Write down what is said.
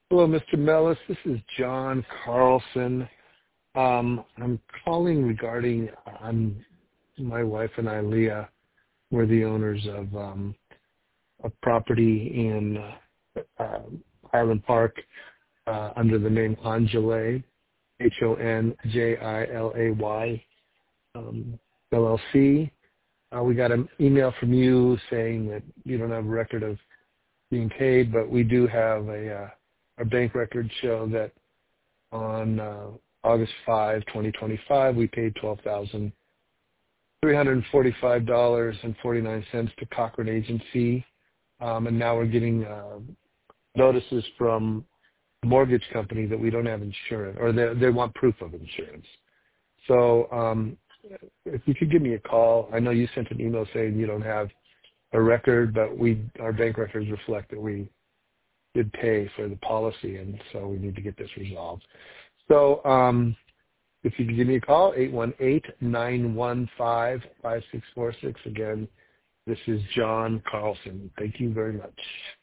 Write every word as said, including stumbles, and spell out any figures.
Hello, Mister Mellis. This is John Carlson. Um, I'm calling regarding, I'm, my wife and I, Leah, we're the owners of um, a property in uh, uh, Highland Park uh, under the name Honjilay, H O N J I L A Y, um, L L C. Uh, we got an email from you saying that you don't have a record of being paid, but we do have a, uh, our bank records show that on uh, August fifth, twenty twenty-five, we paid twelve thousand three hundred forty-five dollars and forty-nine cents to Cochrane Agency. Um, and now we're getting uh, notices from the mortgage company that we don't have insurance, or they, they want proof of insurance. So um, if you could give me a call. I know you sent an email saying you don't have a record, but we our bank records reflect that we did pay for the policy, and so we need to get this resolved. So um, if you could give me a call, eight one eight, nine one five, five six four six. Again, this is John Carlson. Thank you very much.